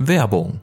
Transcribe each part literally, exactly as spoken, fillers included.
Werbung.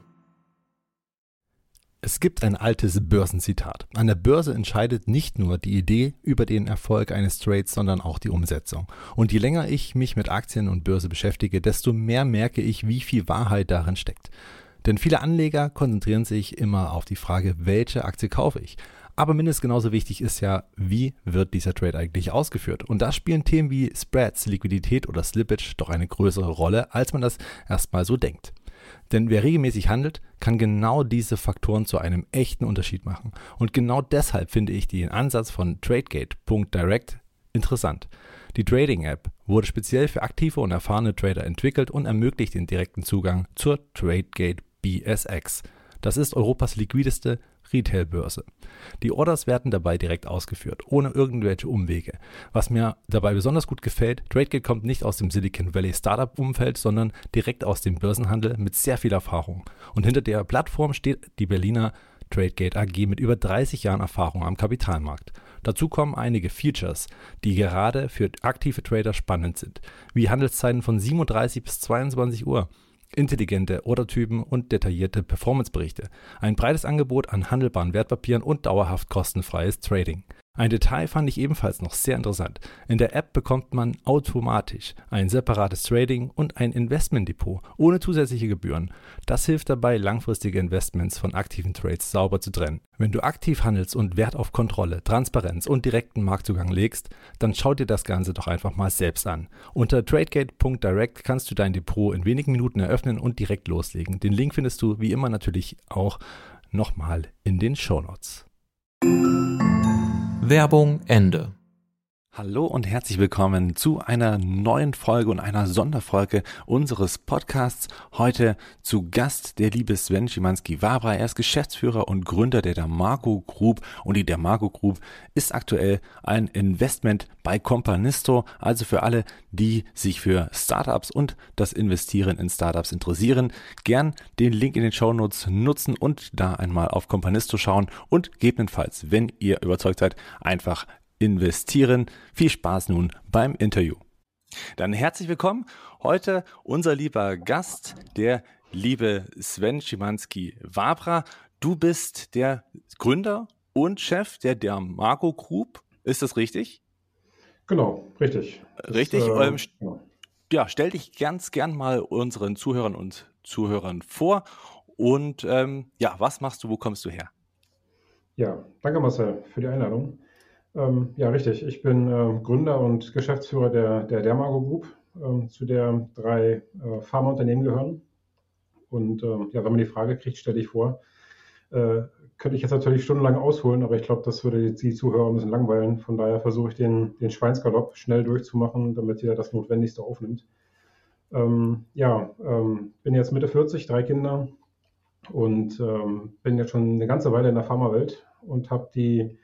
Es gibt ein altes Börsenzitat. An der Börse entscheidet nicht nur die Idee über den Erfolg eines Trades, sondern auch die Umsetzung. Und je länger ich mich mit Aktien und Börse beschäftige, desto mehr merke ich, wie viel Wahrheit darin steckt. Denn viele Anleger konzentrieren sich immer auf die Frage, welche Aktie kaufe ich? Aber mindestens genauso wichtig ist ja, wie wird dieser Trade eigentlich ausgeführt? Und da spielen Themen wie Spreads, Liquidität oder Slippage doch eine größere Rolle, als man das erstmal so denkt. Denn wer regelmäßig handelt, kann genau diese Faktoren zu einem echten Unterschied machen. Und genau deshalb finde ich den Ansatz von Tradegate Punkt direct interessant. Die Trading-App wurde speziell für aktive und erfahrene Trader entwickelt und ermöglicht den direkten Zugang zur Tradegate B S X. Das ist Europas liquideste Retail-Börse. Die Orders werden dabei direkt ausgeführt, ohne irgendwelche Umwege. Was mir dabei besonders gut gefällt, Tradegate kommt nicht aus dem Silicon Valley Startup-Umfeld, sondern direkt aus dem Börsenhandel mit sehr viel Erfahrung. Und hinter der Plattform steht die Berliner Tradegate A G mit über dreißig Jahren Erfahrung am Kapitalmarkt. Dazu kommen einige Features, die gerade für aktive Trader spannend sind, wie Handelszeiten von siebenunddreißig bis zweiundzwanzig Uhr. Intelligente Ordertypen und detaillierte Performanceberichte, ein breites Angebot an handelbaren Wertpapieren und dauerhaft kostenfreies Trading. Ein Detail fand ich ebenfalls noch sehr interessant. In der App bekommt man automatisch ein separates Trading und ein Investmentdepot ohne zusätzliche Gebühren. Das hilft dabei, langfristige Investments von aktiven Trades sauber zu trennen. Wenn du aktiv handelst und Wert auf Kontrolle, Transparenz und direkten Marktzugang legst, dann schau dir das Ganze doch einfach mal selbst an. Unter Tradegate Punkt direct kannst du dein Depot in wenigen Minuten eröffnen und direkt loslegen. Den Link findest du wie immer natürlich auch nochmal in den Shownotes. Werbung Ende. Hallo und herzlich willkommen zu einer neuen Folge und einer Sonderfolge unseres Podcasts. Heute zu Gast der liebe Sven Szymanski-Wawra. Er ist Geschäftsführer und Gründer der Dermago Group und die Dermago Group ist aktuell ein Investment bei Companisto, also für alle, die sich für Startups und das Investieren in Startups interessieren. Gern den Link in den Shownotes nutzen und da einmal auf Companisto schauen und gegebenenfalls, wenn ihr überzeugt seid, einfach investieren. Viel Spaß nun beim Interview. Dann herzlich willkommen. Heute unser lieber Gast, der liebe Sven Szymanski-Wawra. Du bist der Gründer und Chef der Dermago Group. Ist das richtig? Genau, richtig. Richtig. Das, äh, ähm, genau. Ja, stell dich ganz gern mal unseren Zuhörern und Zuhörern vor. Und ähm, ja, was machst du, wo kommst du her? Ja, danke Marcel für die Einladung. Ähm, ja, richtig. Ich bin äh, Gründer und Geschäftsführer der, der Dermago Group, ähm, zu der drei äh, Pharmaunternehmen gehören. Und ähm, ja, wenn man die Frage kriegt, stelle ich vor, äh, könnte ich jetzt natürlich stundenlang ausholen, aber ich glaube, das würde die Zuhörer ein bisschen langweilen. Von daher versuche ich den, den Schweinsgalopp schnell durchzumachen, damit jeder das Notwendigste aufnimmt. Ähm, ja, ähm, bin jetzt Mitte vierzig, drei Kinder und ähm, bin jetzt schon eine ganze Weile in der Pharmawelt und habe die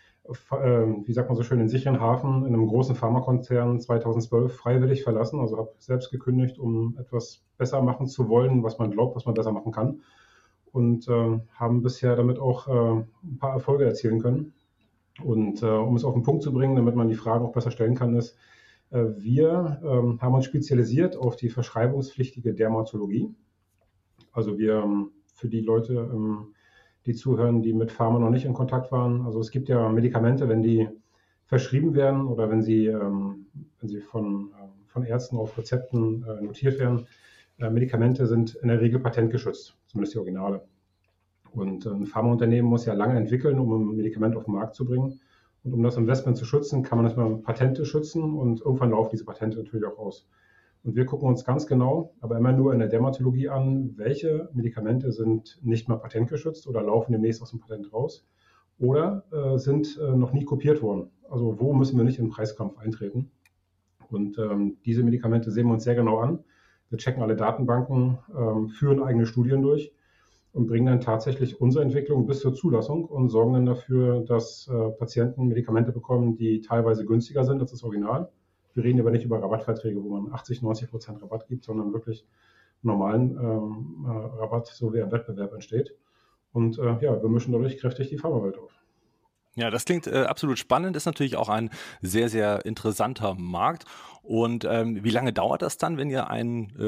wie sagt man so schön, den sicheren Hafen in einem großen Pharmakonzern zweitausendzwölf freiwillig verlassen. Also habe selbst gekündigt, um etwas besser machen zu wollen, was man glaubt, was man besser machen kann. Und äh, haben bisher damit auch äh, ein paar Erfolge erzielen können. Und äh, um es auf den Punkt zu bringen, damit man die Fragen auch besser stellen kann, ist, äh, wir äh, haben uns spezialisiert auf die verschreibungspflichtige Dermatologie. Also wir ähm, für die Leute, ähm, die zuhören, die mit Pharma noch nicht in Kontakt waren. Also es gibt ja Medikamente, wenn die verschrieben werden oder wenn sie, ähm, wenn sie von, äh, von Ärzten auf Rezepten äh, notiert werden. Äh, Medikamente sind in der Regel patentgeschützt, zumindest die Originale. Und äh, ein Pharmaunternehmen muss ja lange entwickeln, um ein Medikament auf den Markt zu bringen. Und um das Investment zu schützen, kann man erstmal Patente schützen und irgendwann laufen diese Patente natürlich auch aus. Und wir gucken uns ganz genau, aber immer nur in der Dermatologie an, welche Medikamente sind nicht mehr patentgeschützt oder laufen demnächst aus dem Patent raus oder äh, sind äh, noch nie kopiert worden. Also wo müssen wir nicht in den Preiskampf eintreten? Und ähm, diese Medikamente sehen wir uns sehr genau an. Wir checken alle Datenbanken, ähm, führen eigene Studien durch und bringen dann tatsächlich unsere Entwicklung bis zur Zulassung und sorgen dann dafür, dass äh, Patienten Medikamente bekommen, die teilweise günstiger sind als das Original. Wir reden aber nicht über Rabattverträge, wo man achtzig, neunzig Prozent Rabatt gibt, sondern wirklich normalen ähm, äh, Rabatt, so wie ein Wettbewerb entsteht. Und äh, ja, wir mischen dadurch kräftig die Pharmawelt auf. Ja, das klingt äh, absolut spannend, ist natürlich auch ein sehr, sehr interessanter Markt. Und ähm, wie lange dauert das dann, wenn ihr ein, äh,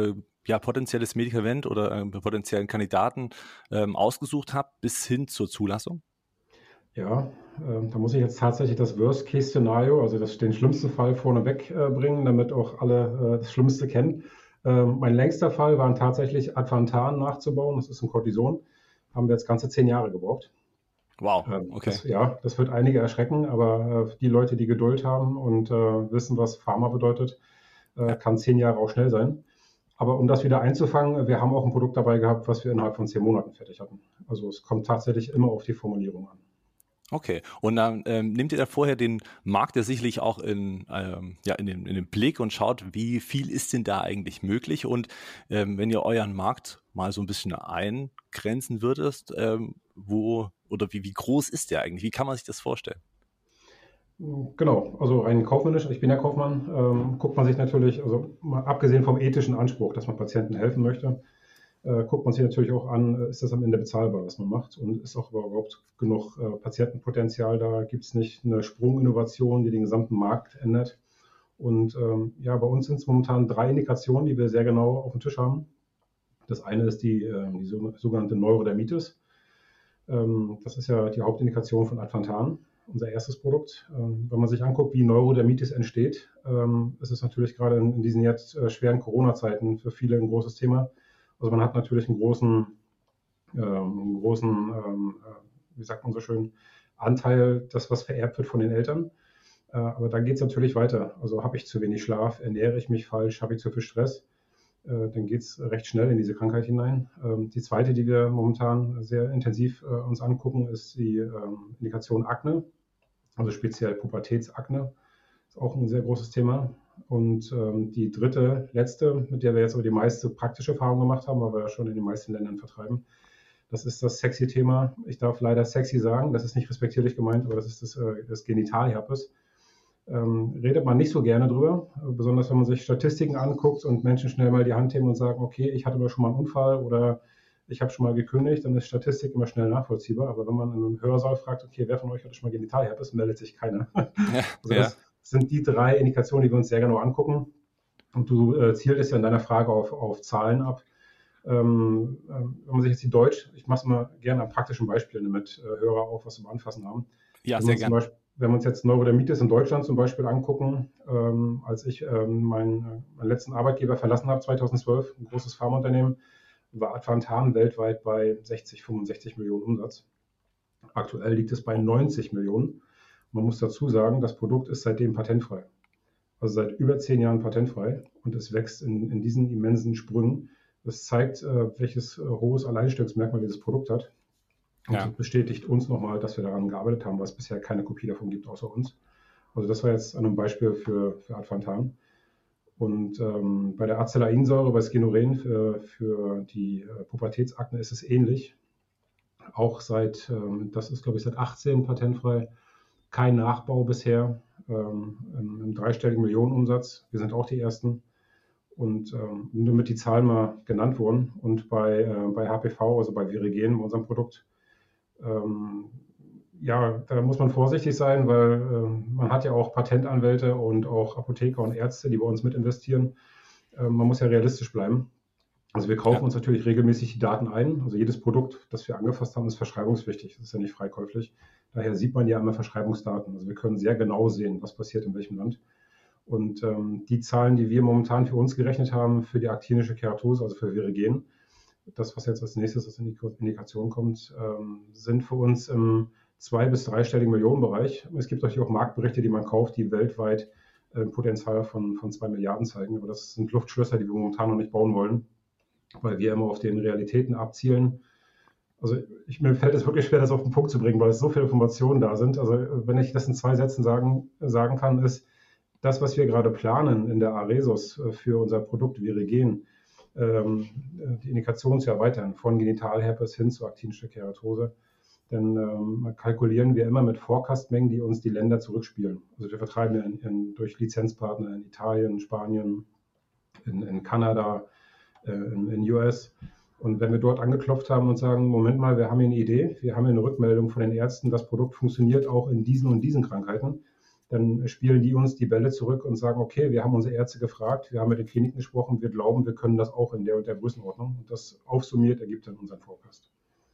ja, potenzielles Medikament oder äh, potenziellen Kandidaten ähm, ausgesucht habt, bis hin zur Zulassung? Ja, ähm, da muss ich jetzt tatsächlich das Worst-Case-Szenario, also das, den schlimmsten Fall vorneweg äh, bringen, damit auch alle äh, das Schlimmste kennen. Ähm, mein längster Fall war tatsächlich Advantan nachzubauen. Das ist ein Cortison. Haben wir jetzt ganze zehn Jahre gebraucht. Wow, Ähm, okay. das, ja, das wird einige erschrecken, aber äh, die Leute, die Geduld haben und äh, wissen, was Pharma bedeutet, äh, Ja. kann zehn Jahre auch schnell sein. Aber um das wieder einzufangen, wir haben auch ein Produkt dabei gehabt, was wir innerhalb von zehn Monaten fertig hatten. Also es kommt tatsächlich immer auf die Formulierung an. Okay. Und dann ähm, nehmt ihr da vorher den Markt ja sicherlich auch in, ähm, ja, in, den, in den Blick und schaut, wie viel ist denn da eigentlich möglich? Und ähm, wenn ihr euren Markt mal so ein bisschen eingrenzen würdet, ähm, wo oder wie, wie groß ist der eigentlich? Wie kann man sich das vorstellen? Genau, also rein kaufmännisch, ich bin ja Kaufmann, ähm, guckt man sich natürlich, also mal abgesehen vom ethischen Anspruch, dass man Patienten helfen möchte, äh, guckt man sich natürlich auch an, äh, ist das am Ende bezahlbar, was man macht und ist auch überhaupt genug äh, Patientenpotenzial da, gibt es nicht eine Sprunginnovation, die den gesamten Markt ändert. Und ähm, ja, bei uns sind es momentan drei Indikationen, die wir sehr genau auf dem Tisch haben. Das eine ist die, äh, die sogenannte Neurodermitis. Ähm, das ist ja die Hauptindikation von Advantan, unser erstes Produkt. Ähm, wenn man sich anguckt, wie Neurodermitis entsteht, ähm, ist es natürlich gerade in, in diesen jetzt äh, schweren Corona-Zeiten für viele ein großes Thema. Also man hat natürlich einen großen, ähm, einen großen ähm, äh, wie sagt man so schön, Anteil, das was vererbt wird von den Eltern. Äh, aber da geht es natürlich weiter. Also habe ich zu wenig Schlaf, ernähre ich mich falsch, habe ich zu viel Stress, äh, dann geht es recht schnell in diese Krankheit hinein. Ähm, die zweite, die wir momentan sehr intensiv äh, uns angucken, ist die ähm, Indikation Akne, also speziell Pubertätsakne. Ist auch ein sehr großes Thema. Und ähm, die dritte, letzte, mit der wir jetzt aber die meiste praktische Erfahrung gemacht haben, weil wir ja schon in den meisten Ländern vertreiben, das ist das sexy Thema. Ich darf leider sexy sagen, das ist nicht respektierlich gemeint, aber das ist das, äh, das Genitalherpes. Ähm, redet man nicht so gerne drüber, äh, besonders wenn man sich Statistiken anguckt und Menschen schnell mal die Hand heben und sagen, okay, ich hatte aber schon mal einen Unfall oder ich habe schon mal gekündigt, dann ist Statistik immer schnell nachvollziehbar. Aber wenn man in einem Hörsaal fragt, okay, wer von euch hatte schon mal Genitalherpes, meldet sich keiner. Ja, Also ja. das sind die drei Indikationen, die wir uns sehr genau angucken. Und du äh, zieltest ja in deiner Frage auf, auf Zahlen ab. Ähm, ähm, wenn man sich jetzt die Deutsch, ich mache es mal gerne an praktischen Beispielen, damit äh, Hörer auch was zum Anfassen haben. Ja, Wenn wir sehr uns, zum gern. Beispiel, wenn wir uns jetzt Neurodermitis in Deutschland zum Beispiel angucken, ähm, als ich ähm, meinen, meinen letzten Arbeitgeber verlassen habe, zweitausendzwölf, ein großes Pharmaunternehmen, war Advantan weltweit bei sechzig, fünfundsechzig Millionen Umsatz. Aktuell liegt es bei neunzig Millionen. Man muss dazu sagen, das Produkt ist seitdem patentfrei. Also seit über zehn Jahren patentfrei und es wächst in, in diesen immensen Sprüngen. Das zeigt, äh, welches äh, hohes Alleinstellungsmerkmal dieses Produkt hat. Und das Ja. bestätigt uns nochmal, dass wir daran gearbeitet haben, weil es bisher keine Kopie davon gibt, außer uns. Also das war jetzt an einem Beispiel für, für Advantan. Und ähm, bei der Acelainsäure, bei Skinuren für, für die äh, Pubertätsakne ist es ähnlich. Auch seit, ähm, das ist glaube ich seit achtzehn patentfrei, kein Nachbau bisher, ähm, im, im dreistelligen Millionenumsatz. Wir sind auch die Ersten. Und ähm, nur damit die Zahlen mal genannt wurden. Und bei, äh, bei H P V, also bei Virigen, bei unserem Produkt, ähm, ja, da muss man vorsichtig sein, weil äh, man hat ja auch Patentanwälte und auch Apotheker und Ärzte, die bei uns mit investieren. Äh, man muss ja realistisch bleiben. Also wir kaufen Ja. uns natürlich regelmäßig die Daten ein. Also jedes Produkt, das wir angefasst haben, ist verschreibungspflichtig. Das ist ja nicht freikäuflich. Daher sieht man ja immer Verschreibungsdaten. Also wir können sehr genau sehen, was passiert in welchem Land. Und ähm, die Zahlen, die wir momentan für uns gerechnet haben, für die aktinische Keratose, also für Virigen, das, was jetzt als nächstes als Indikation kommt, ähm, sind für uns im zwei- bis dreistelligen Millionenbereich. Es gibt natürlich auch Marktberichte, die man kauft, die weltweit ein äh, Potenzial von, von zwei Milliarden zeigen. Aber das sind Luftschlösser, die wir momentan noch nicht bauen wollen, weil wir immer auf den Realitäten abzielen. Also ich, mir fällt es wirklich schwer, das auf den Punkt zu bringen, weil es so viele Informationen da sind. Also wenn ich das in zwei Sätzen sagen, sagen kann, ist, das, was wir gerade planen in der Aresus für unser Produkt Virigen, ähm, die Indikation zu erweitern, von Genitalherpes hin zur aktinischer Keratose, dann ähm, kalkulieren wir immer mit Forecast-Mengen, die uns die Länder zurückspielen. Also wir vertreiben in, in, durch Lizenzpartner in Italien, Spanien, in, in Kanada, äh, in, in U S. Und wenn wir dort angeklopft haben und sagen, Moment mal, wir haben hier eine Idee, wir haben hier eine Rückmeldung von den Ärzten, das Produkt funktioniert auch in diesen und diesen Krankheiten, dann spielen die uns die Bälle zurück und sagen, okay, wir haben unsere Ärzte gefragt, wir haben mit den Kliniken gesprochen, wir glauben, wir können das auch in der und der Größenordnung. Und das aufsummiert ergibt dann unseren Forecast.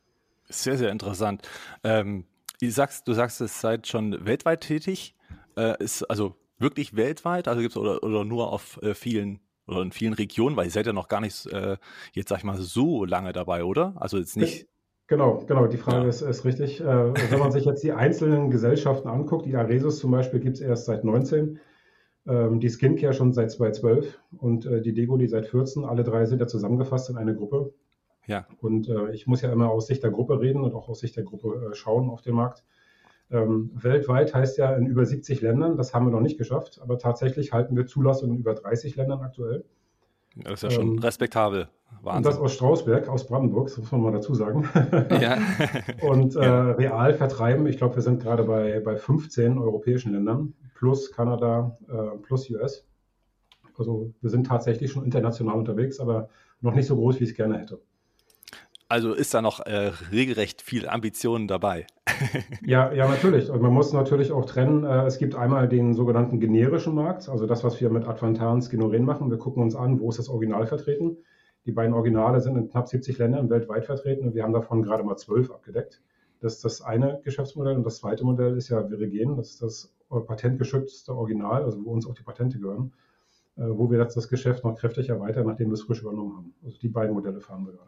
Sehr, sehr interessant. Ähm, du sagst, du sagst, es seid schon weltweit tätig. Äh, ist also wirklich weltweit, also gibt's oder, oder nur auf äh, vielen oder in vielen Regionen, weil ihr seid ja noch gar nicht äh, jetzt, sag ich mal, so lange dabei, oder? Also jetzt nicht. Genau, genau, die Frage Ja. ist, ist richtig. Äh, wenn man sich jetzt die einzelnen Gesellschaften anguckt, die Aresus zum Beispiel gibt es erst seit neunzehn, ähm, die Skincare schon seit zweitausendzwölf und äh, die Dego, die seit vierzehn. Alle drei sind ja zusammengefasst in eine Gruppe. Ja. Und äh, ich muss ja immer aus Sicht der Gruppe reden und auch aus Sicht der Gruppe äh, schauen auf den Markt. Ähm, weltweit heißt ja in über siebzig Ländern, das haben wir noch nicht geschafft, aber tatsächlich halten wir Zulassungen in über dreißig Ländern aktuell. Das ist ja schon ähm, respektabel. Wahnsinn. Und das aus Strausberg, aus Brandenburg, das muss man mal dazu sagen. Ja. Und äh, ja. real vertreiben, ich glaube, wir sind gerade bei, bei fünfzehn europäischen Ländern, plus Kanada, äh, plus U S. Also wir sind tatsächlich schon international unterwegs, aber noch nicht so groß, wie ich es gerne hätte. Also ist da noch äh, regelrecht viel Ambitionen dabei. ja, ja, natürlich. Und man muss natürlich auch trennen, äh, es gibt einmal den sogenannten generischen Markt, also das, was wir mit Advantan Skinoren machen. Wir gucken uns an, wo ist das Original vertreten. Die beiden Originale sind in knapp siebzig Ländern weltweit vertreten und wir haben davon gerade mal zwölf abgedeckt. Das ist das eine Geschäftsmodell. Und das zweite Modell ist ja Virigen, das ist das patentgeschützte Original, also wo uns auch die Patente gehören, äh, wo wir jetzt das Geschäft noch kräftig erweitern, nachdem wir es frisch übernommen haben. Also die beiden Modelle fahren wir gerade.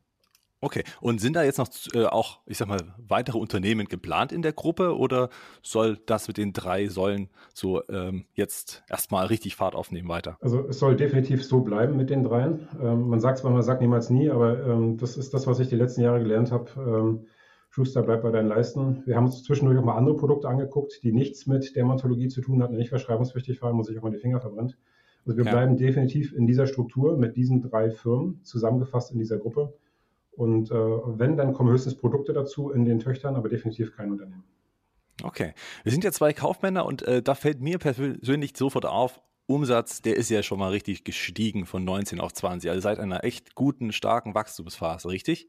Okay, und sind da jetzt noch äh, auch, ich sag mal, weitere Unternehmen geplant in der Gruppe oder soll das mit den drei Säulen so ähm, jetzt erstmal richtig Fahrt aufnehmen weiter? Also es soll definitiv so bleiben mit den dreien. Ähm, man sagt zwar, man sagt niemals nie, aber ähm, das ist das, was ich die letzten Jahre gelernt habe. Ähm, Schuster, bleib bei deinen Leisten. Wir haben uns zwischendurch auch mal andere Produkte angeguckt, die nichts mit Dermatologie zu tun hatten, nicht verschreibungspflichtig waren, muss ich auch mal die Finger verbrennt. Also wir ja. bleiben definitiv in dieser Struktur mit diesen drei Firmen zusammengefasst in dieser Gruppe. Und äh, wenn, dann kommen höchstens Produkte dazu in den Töchtern, aber definitiv kein Unternehmen. Okay, wir sind ja zwei Kaufmänner und äh, da fällt mir persönlich sofort auf, Umsatz, der ist ja schon mal richtig gestiegen von neunzehn auf zwanzig, also seit einer echt guten, starken Wachstumsphase, richtig?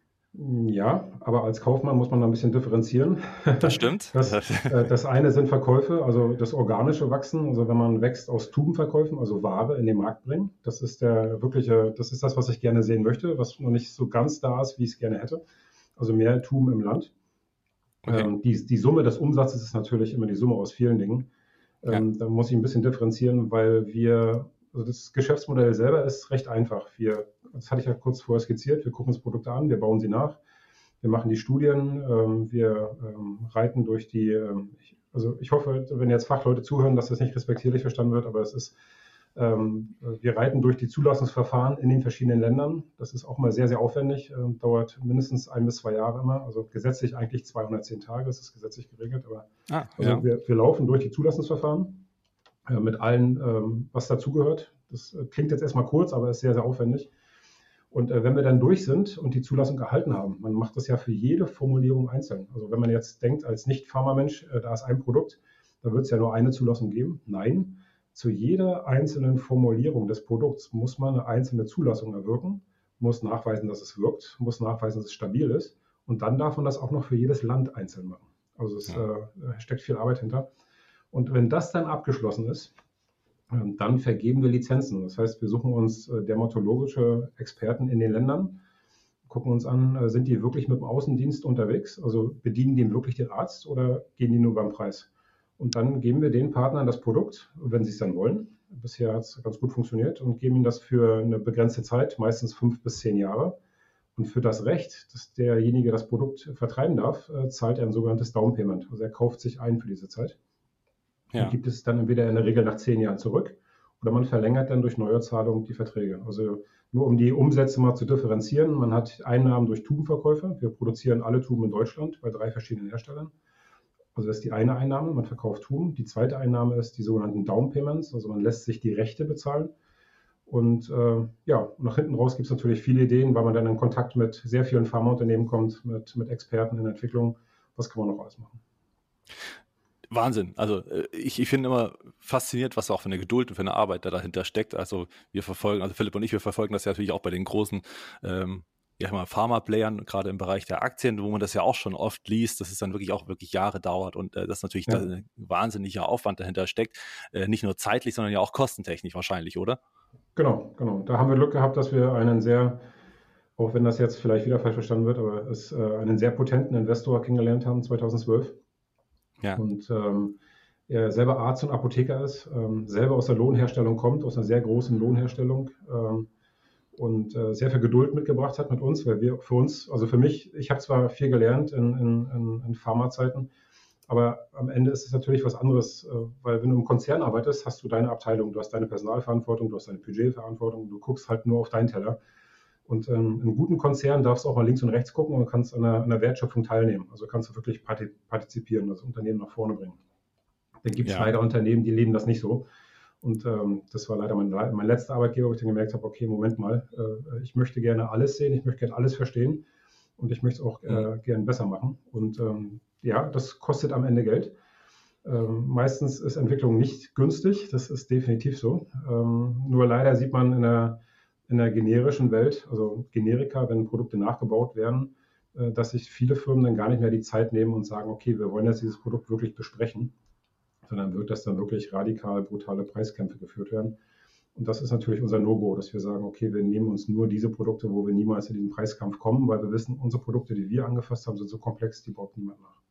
Ja, aber als Kaufmann muss man da ein bisschen differenzieren. Das stimmt. Das, äh, das eine sind Verkäufe, also das organische Wachsen, also wenn man wächst aus Tubenverkäufen, also Ware in den Markt bringen. Das ist der wirkliche, das ist das, was ich gerne sehen möchte, was noch nicht so ganz da ist, wie ich es gerne hätte. Also mehr Tuben im Land. Okay. Ähm, die, die Summe des Umsatzes ist natürlich immer die Summe aus vielen Dingen. Ähm, ja. Da muss ich ein bisschen differenzieren, weil wir, also das Geschäftsmodell selber ist recht einfach. Wir, das hatte ich ja kurz vorher skizziert, wir gucken uns Produkte an, wir bauen sie nach, wir machen die Studien, ähm, wir ähm, reiten durch die, ähm, ich, also ich hoffe, wenn jetzt Fachleute zuhören, dass das nicht respektierlich verstanden wird, aber es ist, ähm, wir reiten durch die Zulassungsverfahren in den verschiedenen Ländern. Das ist auch mal sehr, sehr aufwendig, ähm, dauert mindestens ein bis zwei Jahre immer, also gesetzlich eigentlich zweihundertzehn Tage, das ist gesetzlich geregelt, aber ah, also ja. wir, wir laufen durch die Zulassungsverfahren äh, mit allen, ähm, was dazugehört. Das äh, klingt jetzt erstmal kurz, aber ist sehr, sehr aufwendig. Und äh, wenn wir dann durch sind und die Zulassung erhalten haben, man macht das ja für jede Formulierung einzeln. Also wenn man jetzt denkt, als Nicht-Pharma-Mensch, äh, da ist ein Produkt, da wird es ja nur eine Zulassung geben. Nein, zu jeder einzelnen Formulierung des Produkts muss man eine einzelne Zulassung erwirken, muss nachweisen, dass es wirkt, muss nachweisen, dass es stabil ist. Und dann darf man das auch noch für jedes Land einzeln machen. Also es ja. äh, steckt viel Arbeit hinter. Und wenn das dann abgeschlossen ist, dann vergeben wir Lizenzen. Das heißt, wir suchen uns dermatologische Experten in den Ländern, gucken uns an, sind die wirklich mit dem Außendienst unterwegs? Also bedienen die wirklich den Arzt oder gehen die nur beim Preis? Und dann geben wir den Partnern das Produkt, wenn sie es dann wollen. Bisher hat es ganz gut funktioniert und geben ihnen das für eine begrenzte Zeit, meistens fünf bis zehn Jahre. Und für das Recht, dass derjenige das Produkt vertreiben darf, zahlt er ein sogenanntes Down Payment. Also er kauft sich ein für diese Zeit. Ja. Und gibt es dann entweder in der Regel nach zehn Jahren zurück oder man verlängert dann durch Neuerzahlung die Verträge. Also nur um die Umsätze mal zu differenzieren, man hat Einnahmen durch Tubenverkäufe. Wir produzieren alle Tuben in Deutschland bei drei verschiedenen Herstellern. Also das ist die eine Einnahme, man verkauft Tuben. Die zweite Einnahme ist die sogenannten Down Payments, also man lässt sich die Rechte bezahlen. Und äh, ja, nach hinten raus gibt es natürlich viele Ideen, weil man dann in Kontakt mit sehr vielen Pharmaunternehmen kommt, mit, mit Experten in der Entwicklung. Was kann man noch alles machen? Wahnsinn. Also ich, ich finde immer fasziniert, was auch für eine Geduld und für eine Arbeit da dahinter steckt. Also wir verfolgen, also Philipp und ich, wir verfolgen das ja natürlich auch bei den großen ähm, ja mal Pharma-Playern, gerade im Bereich der Aktien, wo man das ja auch schon oft liest, dass es dann wirklich auch wirklich Jahre dauert und äh, dass natürlich ja. da ein wahnsinniger Aufwand dahinter steckt, äh, nicht nur zeitlich, sondern ja auch kostentechnisch wahrscheinlich, oder? Genau, genau. Da haben wir Glück gehabt, dass wir einen sehr, auch wenn das jetzt vielleicht wieder falsch verstanden wird, aber es, äh, einen sehr potenten Investor kennengelernt haben zweitausendzwölf. Ja. Und ähm, er selber Arzt und Apotheker ist, ähm, selber aus der Lohnherstellung kommt, aus einer sehr großen Lohnherstellung ähm, und äh, sehr viel Geduld mitgebracht hat mit uns, weil wir für uns, also für mich, ich habe zwar viel gelernt in, in, in Pharmazeiten, aber am Ende ist es natürlich was anderes, äh, weil wenn du im Konzern arbeitest, hast du deine Abteilung, du hast deine Personalverantwortung, du hast deine Budgetverantwortung, du guckst halt nur auf deinen Teller. Und ähm, in einem guten Konzern darfst du auch mal links und rechts gucken und kannst an der, an der Wertschöpfung teilnehmen. Also kannst du wirklich partizipieren, das Unternehmen nach vorne bringen. Dann gibt es ja. leider Unternehmen, die leben das nicht so. Und ähm, das war leider mein, mein letzter Arbeitgeber, wo ich dann gemerkt habe, okay, Moment mal, äh, ich möchte gerne alles sehen, ich möchte gerne alles verstehen und ich möchte es auch äh, gerne besser machen. Und ähm, ja, das kostet am Ende Geld. Ähm, meistens ist Entwicklung nicht günstig, das ist definitiv so. Ähm, nur leider sieht man in der in der generischen Welt, also Generika, wenn Produkte nachgebaut werden, dass sich viele Firmen dann gar nicht mehr die Zeit nehmen und sagen, okay, wir wollen jetzt dieses Produkt wirklich besprechen, sondern wird das dann wirklich radikal brutale Preiskämpfe geführt werden. Und das ist natürlich unser No-Go, dass wir sagen, okay, wir nehmen uns nur diese Produkte, wo wir niemals in diesen Preiskampf kommen, weil wir wissen, unsere Produkte, die wir angefasst haben, sind so komplex, die baut niemand nach.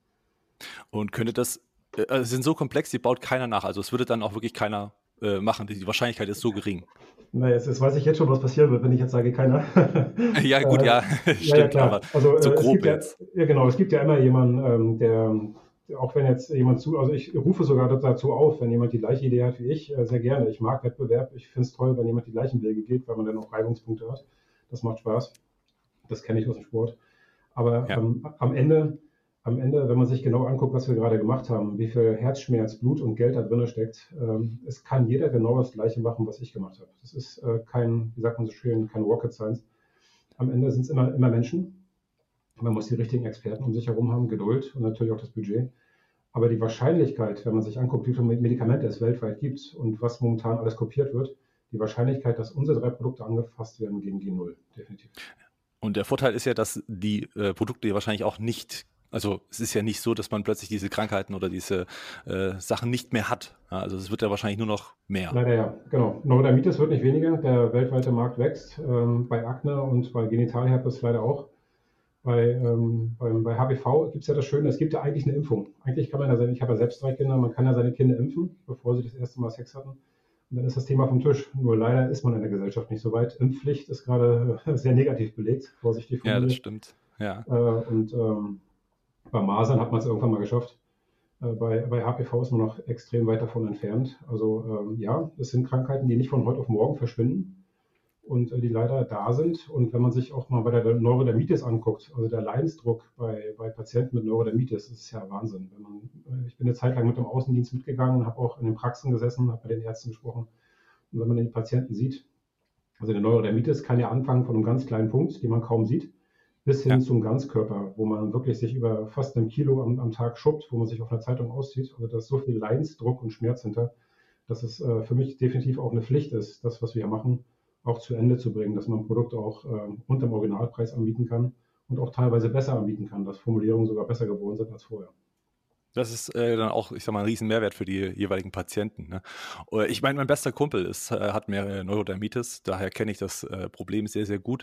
Und könnte das, äh, sind so komplex, die baut keiner nach, also es würde dann auch wirklich keiner äh, machen, die Wahrscheinlichkeit ist so gering. Naja, jetzt, jetzt weiß ich jetzt schon, was passieren wird, wenn ich jetzt sage, keiner. Ja, gut, ja, äh, stimmt, ja, klar. aber also, so äh, grob ja, jetzt. Ja, genau, es gibt ja immer jemanden, ähm, der, auch wenn jetzt jemand zu, also ich rufe sogar dazu auf, wenn jemand die gleiche Idee hat wie ich, äh, sehr gerne. Ich mag Wettbewerb, ich finde es toll, wenn jemand die gleichen Wege geht, weil man dann auch Reibungspunkte hat. Das macht Spaß. Das kenne ich aus dem Sport. Aber ja. ähm, am Ende... Am Ende, wenn man sich genau anguckt, was wir gerade gemacht haben, wie viel Herzschmerz, Blut und Geld da drin steckt, ähm, es kann jeder genau das Gleiche machen, was ich gemacht habe. Das ist äh, kein, wie sagt man so schön, kein Rocket Science. Am Ende sind es immer, immer Menschen. Man muss die richtigen Experten um sich herum haben, Geduld und natürlich auch das Budget. Aber die Wahrscheinlichkeit, wenn man sich anguckt, wie viele Medikamente es weltweit gibt und was momentan alles kopiert wird, die Wahrscheinlichkeit, dass unsere drei Produkte angefasst werden, gegen die Null, definitiv. Und der Vorteil ist ja, dass die äh, Produkte wahrscheinlich auch nicht Also es ist ja nicht so, dass man plötzlich diese Krankheiten oder diese äh, Sachen nicht mehr hat. Ja, also es wird ja wahrscheinlich nur noch mehr. Leider ja, genau. Neurodermitis wird nicht weniger, der weltweite Markt wächst. Ähm, bei Akne und bei Genitalherpes leider auch. Bei, ähm, bei, bei H P V gibt es ja das Schöne, es gibt ja eigentlich eine Impfung. Eigentlich kann man ja seine, ich habe ja selbst drei Kinder, man kann ja seine Kinder impfen, bevor sie das erste Mal Sex hatten. Und dann ist das Thema vom Tisch. Nur leider ist man in der Gesellschaft nicht so weit. Impfpflicht ist gerade sehr negativ belegt, vorsichtig formuliert. Ja, das stimmt. Ja. Äh, und ähm, Bei Masern hat man es irgendwann mal geschafft. Äh, bei, bei H P V ist man noch extrem weit davon entfernt. Also ähm, ja, es sind Krankheiten, die nicht von heute auf morgen verschwinden und äh, die leider da sind. Und wenn man sich auch mal bei der Neurodermitis anguckt, also der Leidensdruck bei, bei Patienten mit Neurodermitis, das ist ja Wahnsinn. Wenn man, ich bin eine Zeit lang mit dem Außendienst mitgegangen, habe auch in den Praxen gesessen, habe mit den Ärzten gesprochen. Und wenn man den Patienten sieht, also eine Neurodermitis kann ja anfangen von einem ganz kleinen Punkt, den man kaum sieht, bis hin ja. zum Ganzkörper, wo man wirklich sich über fast ein Kilo am, am Tag schuppt, wo man sich auf einer Zeitung auszieht. Also da ist so viel Leidensdruck und Schmerz hinter, dass es äh, für mich definitiv auch eine Pflicht ist, das, was wir hier machen, auch zu Ende zu bringen, dass man ein Produkt auch äh, unter dem Originalpreis anbieten kann und auch teilweise besser anbieten kann, dass Formulierungen sogar besser geworden sind als vorher. Das ist äh, dann auch, ich sag mal, ein riesen Mehrwert für die jeweiligen Patienten. Ne? Ich meine, mein bester Kumpel ist, äh, hat mehrere Neurodermitis, daher kenne ich das äh, Problem sehr, sehr gut.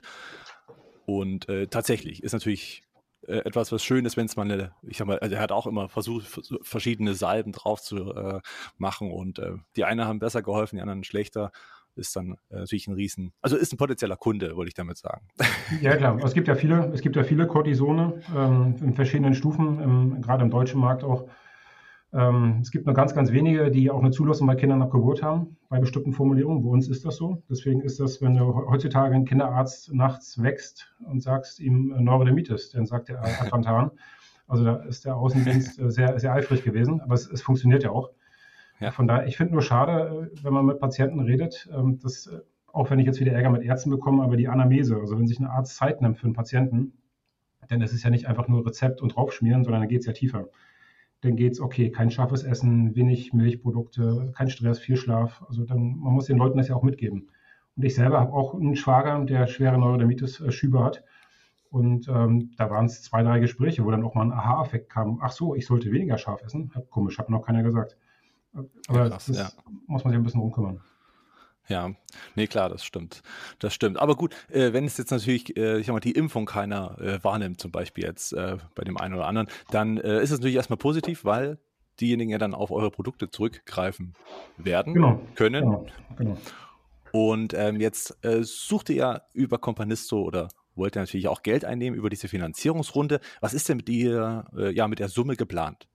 Und äh, tatsächlich ist natürlich äh, etwas, was schön ist, wenn es mal eine, ich sag mal, also er hat auch immer versucht, verschiedene Salben drauf zu äh, machen und äh, die einen haben besser geholfen, die anderen schlechter. Ist dann äh, natürlich ein Riesen, also ist ein potenzieller Kunde, wollte ich damit sagen. Ja klar, es gibt ja viele, es gibt ja viele Cortisone ähm, in verschiedenen Stufen, im, gerade im deutschen Markt auch. Ähm, es gibt nur ganz, ganz wenige, die auch eine Zulassung bei Kindern ab Geburt haben, bei bestimmten Formulierungen. Bei uns ist das so. Deswegen ist das, wenn du heutzutage ein Kinderarzt nachts wächst und sagst ihm Neurodermitis, dann sagt er Atrantan. Also da ist der Außendienst sehr, sehr eifrig gewesen, aber es, es funktioniert ja auch. Ja. Von daher, ich finde nur schade, wenn man mit Patienten redet, dass, auch wenn ich jetzt wieder Ärger mit Ärzten bekomme, aber die Anamnese, also wenn sich ein Arzt Zeit nimmt für einen Patienten, dann ist es ja nicht einfach nur Rezept und draufschmieren, sondern dann geht es ja tiefer. Dann geht es, okay, kein scharfes Essen, wenig Milchprodukte, kein Stress, viel Schlaf. Also dann, man muss den Leuten das ja auch mitgeben. Und ich selber habe auch einen Schwager, der schwere Neurodermitis-Schübe hat. Und ähm, da waren es zwei, drei Gespräche, wo dann auch mal ein Aha-Effekt kam. Ach so, ich sollte weniger scharf essen. Hab, komisch, hat noch keiner gesagt. Ja, Aber krass, ja. das muss man sich ein bisschen drum kümmern. Ja, nee, klar, das stimmt. Das stimmt. Aber gut, äh, wenn es jetzt natürlich, äh, ich sag mal, die Impfung keiner äh, wahrnimmt, zum Beispiel jetzt äh, bei dem einen oder anderen, dann äh, ist es natürlich erstmal positiv, weil diejenigen ja dann auf eure Produkte zurückgreifen werden, Genau, können. genau, genau. Und ähm, jetzt äh, sucht ihr ja über Companisto oder wollt ihr natürlich auch Geld einnehmen über diese Finanzierungsrunde. Was ist denn mit dir, äh, ja, mit der Summe geplant?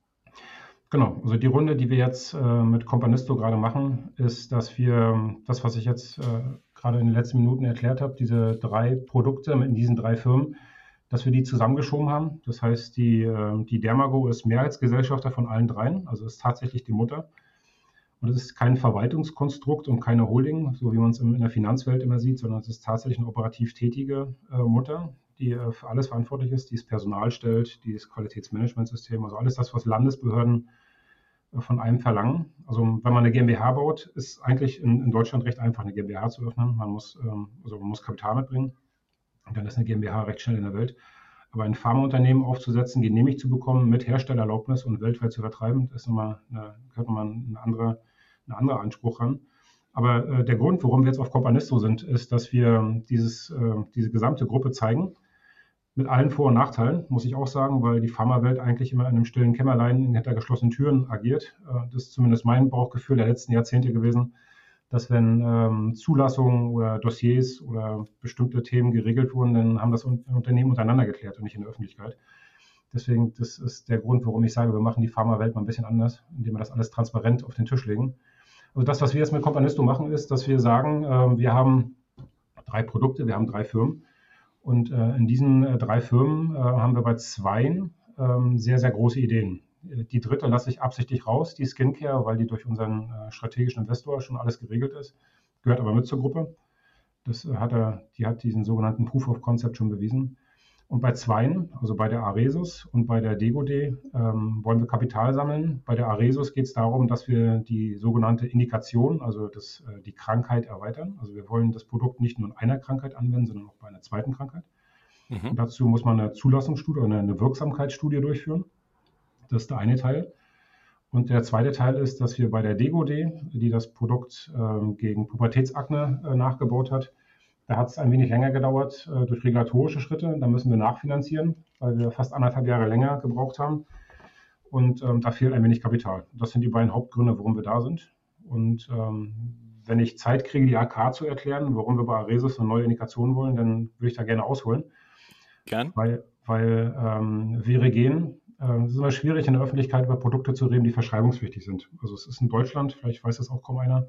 Genau, also die Runde, die wir jetzt äh, mit Companisto gerade machen, ist, dass wir ähm, das, was ich jetzt äh, gerade in den letzten Minuten erklärt habe, diese drei Produkte in diesen drei Firmen, dass wir die zusammengeschoben haben. Das heißt, die, äh, die Dermago ist Mehrheitsgesellschafter von allen dreien, also ist tatsächlich die Mutter. Und es ist kein Verwaltungskonstrukt und keine Holding, so wie man es in der Finanzwelt immer sieht, sondern es ist tatsächlich eine operativ tätige äh, Mutter, die äh, für alles verantwortlich ist, die das Personal stellt, die das Qualitätsmanagementsystem, also alles das, was Landesbehörden äh, von einem verlangen. Also wenn man eine GmbH baut, ist eigentlich in, in Deutschland recht einfach, eine GmbH zu öffnen. Man muss, ähm, also man muss Kapital mitbringen und dann ist eine GmbH recht schnell in der Welt. Aber ein Pharmaunternehmen aufzusetzen, genehmigt zu bekommen, mit Herstellererlaubnis und weltweit zu vertreiben, das ist nochmal eine, gehört nochmal eine andere, ein anderer Anspruch ran. Aber äh, der Grund, warum wir jetzt auf Companisto sind, ist, dass wir dieses, äh, diese gesamte Gruppe zeigen, mit allen Vor- und Nachteilen, muss ich auch sagen, weil die Pharmawelt eigentlich immer in einem stillen Kämmerlein hinter geschlossenen Türen agiert. Äh, das ist zumindest mein Bauchgefühl der letzten Jahrzehnte gewesen, dass wenn ähm, Zulassungen oder Dossiers oder bestimmte Themen geregelt wurden, dann haben das Unternehmen untereinander geklärt und nicht in der Öffentlichkeit. Deswegen, das ist der Grund, warum ich sage, wir machen die Pharmawelt mal ein bisschen anders, indem wir das alles transparent auf den Tisch legen. Also das, was wir jetzt mit Companisto machen, ist, dass wir sagen, äh, wir haben drei Produkte, wir haben drei Firmen. Und äh, in diesen äh, drei Firmen äh, haben wir bei zweien äh, sehr, sehr große Ideen. Die dritte lasse ich absichtlich raus, die Skincare, weil die durch unseren äh, strategischen Investor schon alles geregelt ist, gehört aber mit zur Gruppe. Das äh, hat er, die hat diesen sogenannten Proof of Concept schon bewiesen. Und bei zweien, also bei der Aresus und bei der Degode, ähm, wollen wir Kapital sammeln. Bei der Aresus geht es darum, dass wir die sogenannte Indikation, also das, äh, die Krankheit erweitern. Also wir wollen das Produkt nicht nur in einer Krankheit anwenden, sondern auch bei einer zweiten Krankheit. Mhm. Und dazu muss man eine Zulassungsstudie oder eine Wirksamkeitsstudie durchführen. Das ist der eine Teil. Und der zweite Teil ist, dass wir bei der Degode, die das Produkt äh, gegen Pubertätsakne äh, nachgebaut hat, da hat es ein wenig länger gedauert äh, durch regulatorische Schritte. Da müssen wir nachfinanzieren, weil wir fast anderthalb Jahre länger gebraucht haben. Und ähm, da fehlt ein wenig Kapital. Das sind die beiden Hauptgründe, warum wir da sind. Und ähm, wenn ich Zeit kriege, die A K zu erklären, warum wir bei Aresus eine neue Indikation wollen, dann würde ich da gerne ausholen. Gern. Weil, weil ähm, Virigen, äh, es ist immer schwierig, in der Öffentlichkeit über Produkte zu reden, die verschreibungspflichtig sind. Also es ist in Deutschland, vielleicht weiß das auch kaum einer,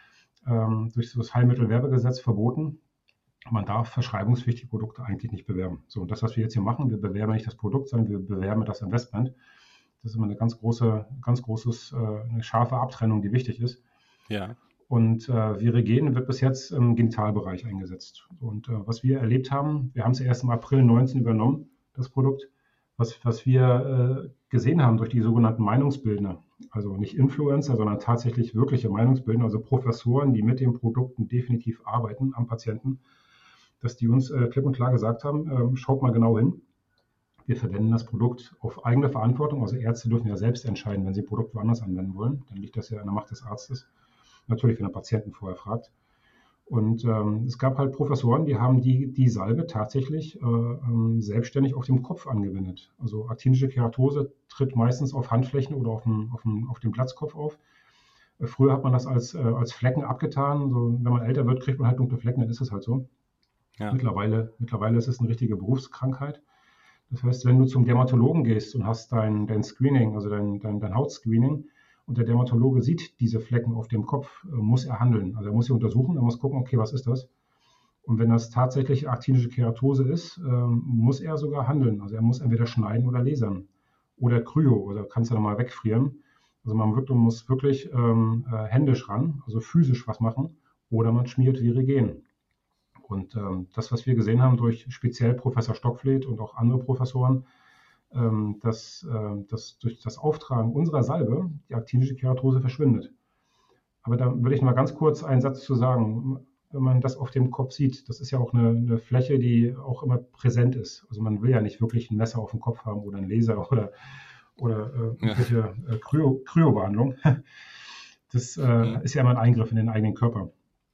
ähm, durch das Heilmittelwerbegesetz verboten. Man darf verschreibungspflichtige Produkte eigentlich nicht bewerben. So, und das, was wir jetzt hier machen, wir bewerben nicht das Produkt, sondern wir bewerben das Investment. Das ist immer eine ganz große, ganz großes, äh, eine scharfe Abtrennung, die wichtig ist. Ja. Und äh, Virigen wird bis jetzt im Genitalbereich eingesetzt. Und äh, was wir erlebt haben, wir haben es erst im April neunzehn übernommen, das Produkt. Was, was wir äh, gesehen haben durch die sogenannten Meinungsbildner, also nicht Influencer, sondern tatsächlich wirkliche Meinungsbildner, also Professoren, die mit den Produkten definitiv arbeiten am Patienten, dass die uns äh, klipp und klar gesagt haben, äh, schaut mal genau hin. Wir verwenden das Produkt auf eigene Verantwortung. Also Ärzte dürfen ja selbst entscheiden, wenn sie ein Produkt woanders anwenden wollen. Dann liegt das ja in der Macht des Arztes. Natürlich, wenn er Patienten vorher fragt. Und ähm, es gab halt Professoren, die haben die, die Salbe tatsächlich äh, ähm, selbstständig auf dem Kopf angewendet. Also aktinische Keratose tritt meistens auf Handflächen oder auf dem, auf dem, auf dem Platzkopf auf. Äh, früher hat man das als, äh, als Flecken abgetan. So, wenn man älter wird, kriegt man halt dunkle Flecken, dann ist es halt so. Ja. Mittlerweile, mittlerweile ist es eine richtige Berufskrankheit. Das heißt, wenn du zum Dermatologen gehst und hast dein, dein Screening, also dein, dein, dein Hautscreening, und der Dermatologe sieht diese Flecken auf dem Kopf, äh, muss er handeln. Also er muss sie untersuchen, er muss gucken, okay, was ist das? Und wenn das tatsächlich aktinische Keratose ist, äh, muss er sogar handeln. Also er muss entweder schneiden oder lasern. Oder Kryo, oder kannst du dann mal wegfrieren. Also man wirklich, muss wirklich ähm, äh, händisch ran, also physisch was machen, oder man schmiert Virigen. Und ähm, das, was wir gesehen haben durch speziell Professor Stockfleth und auch andere Professoren, ähm, dass, äh, dass durch das Auftragen unserer Salbe die aktinische Keratose verschwindet. Aber da würde ich mal ganz kurz einen Satz zu sagen. wenn man das auf dem Kopf sieht. Das ist ja auch eine, eine Fläche, die auch immer präsent ist. Also man will ja nicht wirklich ein Messer auf dem Kopf haben oder einen Laser oder, oder äh, irgendwelche äh, Kryo, Kryobehandlung. Das äh, mhm. ist ja immer ein Eingriff in den eigenen Körper.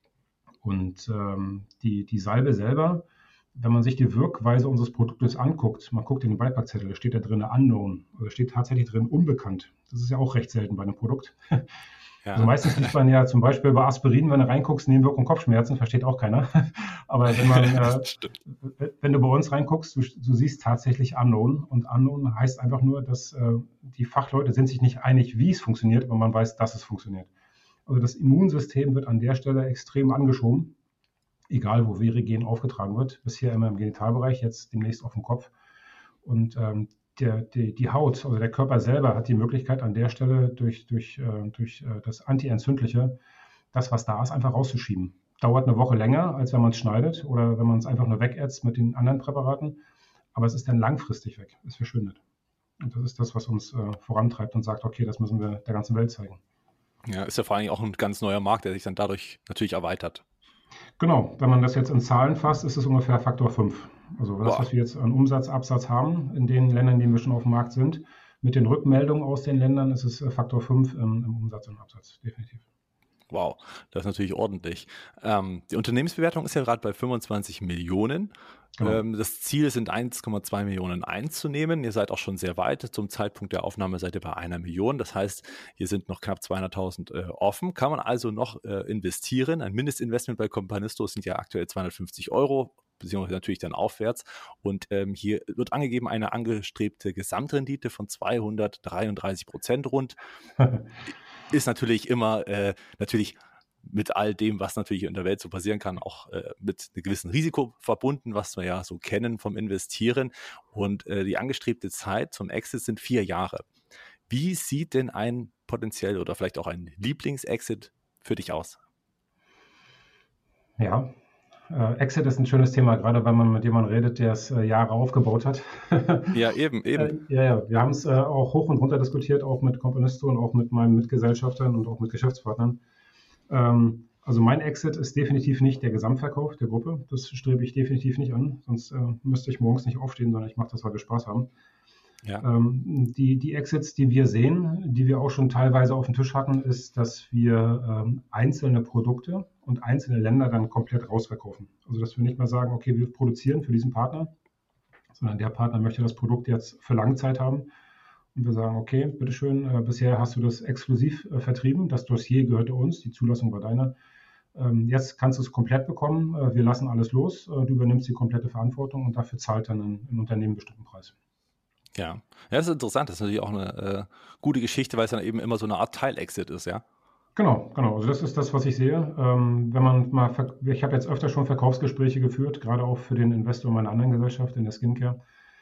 Und ähm, die, die Salbe selber, wenn man sich die Wirkweise unseres Produktes anguckt, man guckt in den Beipackzettel, da steht da drin unknown, oder steht tatsächlich drin unbekannt. Das ist ja auch recht selten bei einem Produkt. Ja. Also meistens liest man ja zum Beispiel bei Aspirin, wenn du reinguckst, Nebenwirkungen Kopfschmerzen, versteht auch keiner. Aber wenn man, äh, wenn du bei uns reinguckst, du, du siehst tatsächlich unknown. Und unknown heißt einfach nur, dass äh, die Fachleute sind sich nicht einig, wie es funktioniert, aber man weiß, dass es funktioniert. Also das Immunsystem wird an der Stelle extrem angeschoben, egal wo Virigen aufgetragen wird. Bisher immer im Genitalbereich, jetzt demnächst auf dem Kopf. Und ähm, Der, die, die Haut, also der Körper selber hat die Möglichkeit an der Stelle durch, durch, äh, durch äh, das Anti-Entzündliche, das, was da ist, einfach rauszuschieben. Dauert eine Woche länger, als wenn man es schneidet oder wenn man es einfach nur wegätzt mit den anderen Präparaten. Aber es ist dann langfristig weg, es verschwindet. Und das ist das, was uns äh, vorantreibt und sagt, okay, das müssen wir der ganzen Welt zeigen. Ja, ist ja vor allem auch ein ganz neuer Markt, der sich dann dadurch natürlich erweitert. Genau, wenn man das jetzt in Zahlen fasst, ist es ungefähr Faktor fünf. Also das, Boah. was wir jetzt an Umsatz, Absatz haben in den Ländern, in denen wir schon auf dem Markt sind, mit den Rückmeldungen aus den Ländern ist es Faktor fünf im, im Umsatz und Absatz, definitiv. Wow, das ist natürlich ordentlich. Ähm, die Unternehmensbewertung ist ja gerade bei fünfundzwanzig Millionen. Genau. Ähm, das Ziel sind eins Komma zwei Millionen einzunehmen. Ihr seid auch schon sehr weit. Zum Zeitpunkt der Aufnahme seid ihr bei einer Million. Das heißt, hier sind noch knapp zweihunderttausend äh, offen. Kann man also noch äh, investieren. Ein Mindestinvestment bei Companisto sind ja aktuell zweihundertfünfzig Euro, beziehungsweise natürlich dann aufwärts. Und ähm, hier wird angegeben eine angestrebte Gesamtrendite von zweihundertdreiunddreißig Prozent rund. Ist natürlich immer, äh, natürlich mit all dem, was natürlich in der Welt so passieren kann, auch äh, mit einem gewissen Risiko verbunden, was wir ja so kennen vom Investieren. Und äh, die angestrebte Zeit zum Exit sind vier Jahre. Wie sieht denn ein potenziell oder vielleicht auch ein Lieblingsexit für dich aus? Ja, äh, Exit ist ein schönes Thema, gerade wenn man mit jemandem redet, der es äh, Jahre aufgebaut hat. Ja, eben, eben. Äh, ja, ja, wir haben es äh, auch hoch und runter diskutiert, auch mit Companisto und auch mit meinen Mitgesellschaftern und auch mit Geschäftspartnern. Ähm, also mein Exit ist definitiv nicht der Gesamtverkauf der Gruppe. Das strebe ich definitiv nicht an, sonst äh, müsste ich morgens nicht aufstehen, sondern ich mache das, weil wir Spaß haben. Ja. Ähm, die, die Exits, die wir sehen, die wir auch schon teilweise auf dem Tisch hatten, ist, dass wir ähm, einzelne Produkte und einzelne Länder dann komplett rausverkaufen. Also dass wir nicht mehr sagen, okay, wir produzieren für diesen Partner, sondern der Partner möchte das Produkt jetzt für lange Zeit haben. Und wir sagen, okay, bitteschön, äh, bisher hast du das exklusiv äh, vertrieben, das Dossier gehörte uns, die Zulassung war deiner. Ähm, jetzt kannst du es komplett bekommen, äh, wir lassen alles los, äh, du übernimmst die komplette Verantwortung und dafür zahlt dann ein, ein Unternehmen einen bestimmten Preis. Ja. ja, das ist interessant. Das ist natürlich auch eine äh, gute Geschichte, weil es dann eben immer so eine Art Teil-Exit ist, ja? Genau, genau. Also das ist das, was ich sehe. Ähm, wenn man mal, ich habe jetzt öfter schon Verkaufsgespräche geführt, gerade auch für den Investor meiner anderen Gesellschaft in der Skincare.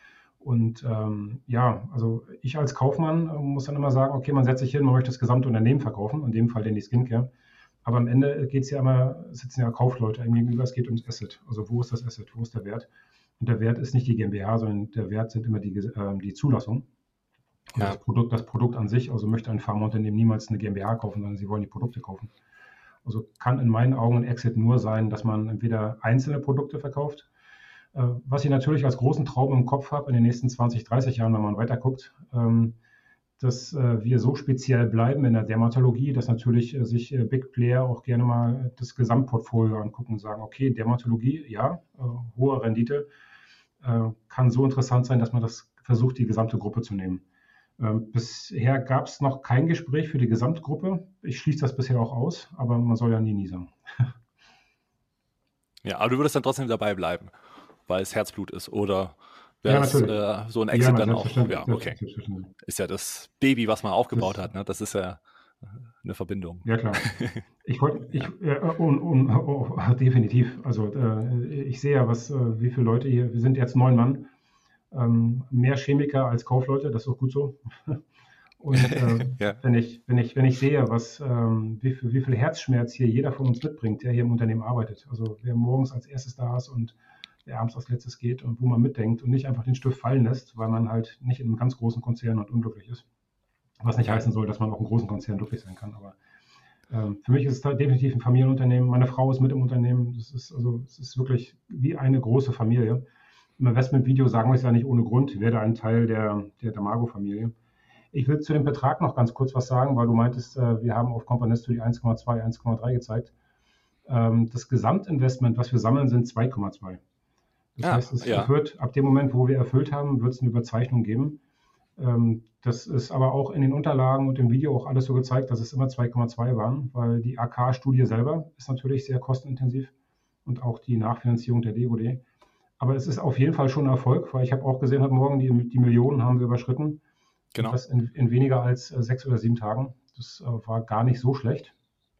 Und ähm, ja, also ich als Kaufmann äh, muss dann immer sagen, okay, man setzt sich hin, man möchte das gesamte Unternehmen verkaufen, in dem Fall denn die Skincare. Aber am Ende geht es ja immer, sitzen ja Kaufleute einem gegenüber, es geht ums Asset. Also wo ist das Asset, wo ist der Wert? Und der Wert ist nicht die GmbH, sondern der Wert sind immer die, äh, die Zulassung. Und ja. das, Produkt, das Produkt an sich, also möchte ein Pharmaunternehmen niemals eine GmbH kaufen, sondern sie wollen die Produkte kaufen. Also kann in meinen Augen ein Exit nur sein, dass man entweder einzelne Produkte verkauft, äh, was ich natürlich als großen Traum im Kopf habe in den nächsten zwanzig, dreißig Jahren, wenn man weiter guckt, ähm, dass äh, wir so speziell bleiben in der Dermatologie, dass natürlich äh, sich äh, Big Player auch gerne mal das Gesamtportfolio angucken und sagen, okay, Dermatologie, ja, äh, hohe Rendite, äh, kann so interessant sein, dass man das versucht, die gesamte Gruppe zu nehmen. Ähm, bisher gab es noch kein Gespräch für die Gesamtgruppe. Ich schließe das bisher auch aus, aber man soll ja nie, nie sagen. Ja, aber du würdest dann trotzdem dabei bleiben, weil es Herzblut ist, oder wäre Ja, es äh, so ein Exit Ja, dann auch? selbstverständlich, Ja, okay. selbstverständlich. Ist ja das Baby, was man aufgebaut Das- hat, ne? Das ist ja äh, eine Verbindung. Ja, klar. Ich wollte, ich, äh, und, und, oh, definitiv. Also äh, ich sehe ja, was, äh, wie viele Leute hier, wir sind jetzt neun Mann, ähm, mehr Chemiker als Kaufleute, das ist auch gut so. Und äh, Ja. wenn ich, wenn ich, wenn ich sehe, was, ähm, wie viel, wie viel Herzschmerz hier jeder von uns mitbringt, der hier im Unternehmen arbeitet, also wer morgens als erstes da ist und wer abends als letztes geht und wo man mitdenkt und nicht einfach den Stift fallen lässt, weil man halt nicht in einem ganz großen Konzern und unglücklich ist. Was nicht Ja. heißen soll, dass man auch in großen Konzernen glücklich sein kann, aber Ähm, für mich ist es da definitiv ein Familienunternehmen. Meine Frau ist mit im Unternehmen. Das ist also, es ist wirklich wie eine große Familie. Im Investmentvideo sagen wir es ja nicht ohne Grund, ich werde ein Teil der, der Damago-Familie. Ich will zu dem Betrag noch ganz kurz was sagen, weil du meintest, äh, wir haben auf Companisto die eins Komma zwei, eins Komma drei gezeigt. Ähm, das Gesamtinvestment, was wir sammeln, sind zwei Komma zwei. Das Ah, heißt, es ja, wird ab dem Moment, wo wir erfüllt haben, wird es eine Überzeichnung geben. Ähm, das ist aber auch in den Unterlagen und im Video auch alles so gezeigt, dass es immer zwei Komma zwei waren, weil die A K-Studie selber ist natürlich sehr kostenintensiv und auch die Nachfinanzierung der D O D. Aber es ist auf jeden Fall schon ein Erfolg, weil ich habe auch gesehen, heute Morgen, die, die Millionen haben wir überschritten und genau, das in, in weniger als äh, sechs oder sieben Tagen. Das äh, war gar nicht so schlecht.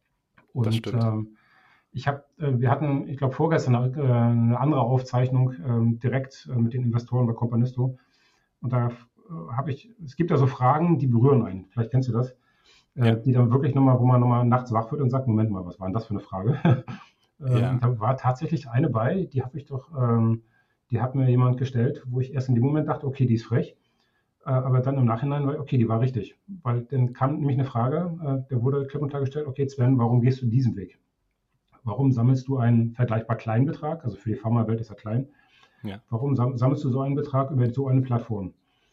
das Und stimmt. ähm, ich habe, äh, wir hatten, ich glaube, vorgestern eine, äh, eine andere Aufzeichnung ähm, direkt äh, mit den Investoren bei Companisto. Und da äh, habe ich, es gibt ja so Fragen, die berühren einen. Vielleicht kennst du das, äh, Ja, die dann wirklich nochmal, wo man nochmal nachts wach wird und sagt, Moment mal, was war denn das für eine Frage? ähm, und ja, da war tatsächlich eine bei, die habe ich doch, ähm, die hat mir jemand gestellt, wo ich erst in dem Moment dachte, okay, die ist frech. Äh, aber dann im Nachhinein war, okay, die war richtig. Weil dann kam nämlich eine Frage, äh, der wurde klipp und klar gestellt, okay, Sven, warum gehst du diesen Weg? Warum sammelst du einen vergleichbar kleinen Betrag? Also für die Pharmawelt ist er klein. ja. Warum sammelst du so einen Betrag über so eine Plattform?